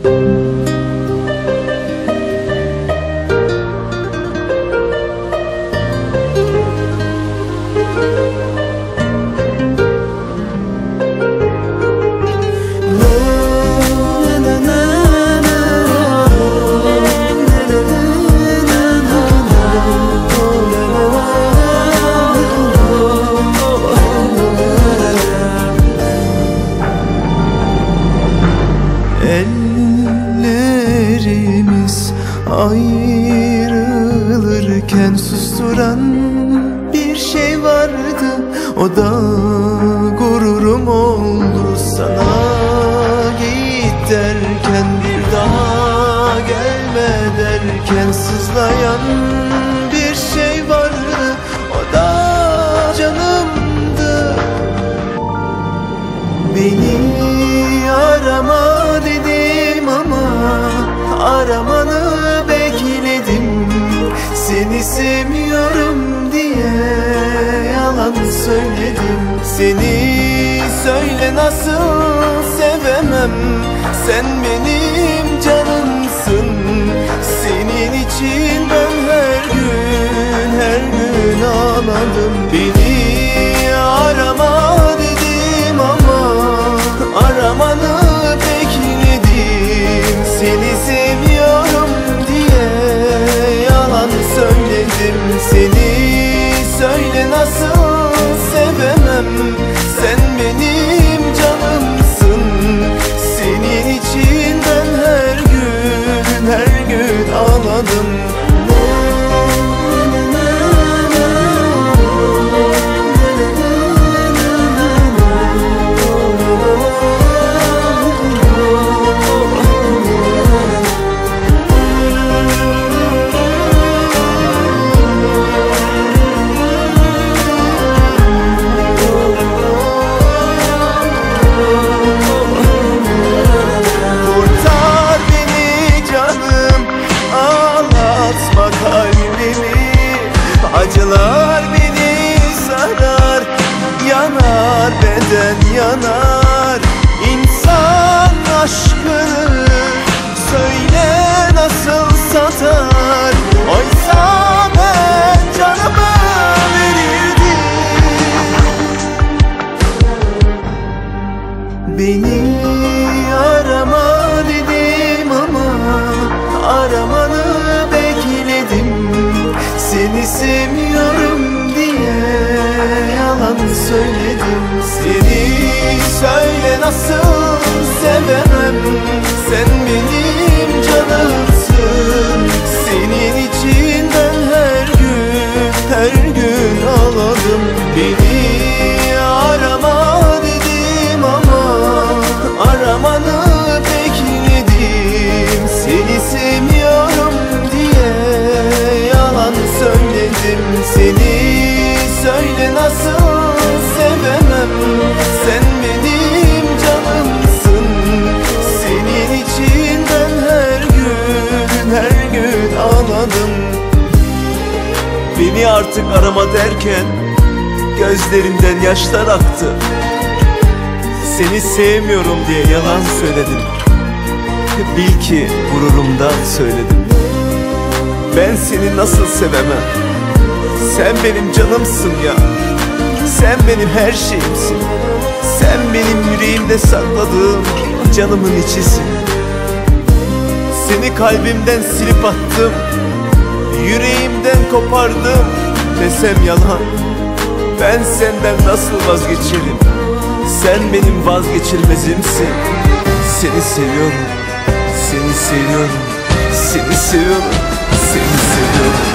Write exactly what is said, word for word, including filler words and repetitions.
Ellerimiz ayrılırken susturan bir şey vardı. O da gururum oldu. Sana git derken, bir daha gelme derken sızlayan bir şey vardı. O da canımdı. Beni arama dedim ama aramanı bekledim. Seni sevmiyorum diye yalan söyledim. Seni söyle nasıl sevemem, sen benim canımsın. Senin için ben her gün her gün ağladım. Beni arama dedim ama aramanı bekledim. Seni sevmiyorum diye yalan söyledim. Seni söyle nasıl sevemem, sen benim canımsın. Senin için ben her gün her gün ağladım. Acılar beni sarar, yanar beden yanar. İnsan aşkını söyle nasıl satar? Oysa ben canımı verirdim. Beni arama dedim ama aramanı bekledim. Seni sevmiyorum diye yalan söyledim. Seni söyle nasıl sevemem, sen benim canımsın. Senin için ben her gün her gün ağladım. Beni arama dedim ama aramanı bekledim. Seni sevmiyorum diye yalan söyledim. Seni söyle nasıl sevemem, sen benim canımsın. Senin için ben her gün her gün ağladım. Beni artık arama derken gözlerimden yaşlar aktı. Seni sevmiyorum diye yalan söyledim. Bil ki gururumdan söyledim. Ben seni nasıl sevemem? Sen benim canımsın ya. Sen benim her şeyimsin. Sen benim yüreğimde sakladığım canımın içisin. Seni kalbimden silip attım, yüreğimden kopardım desem yalan. Ben senden nasıl vazgeçerim? Sen benim vazgeçilmezimsin. Seni seviyorum, seni seviyorum, seni seviyorum, seni seviyorum.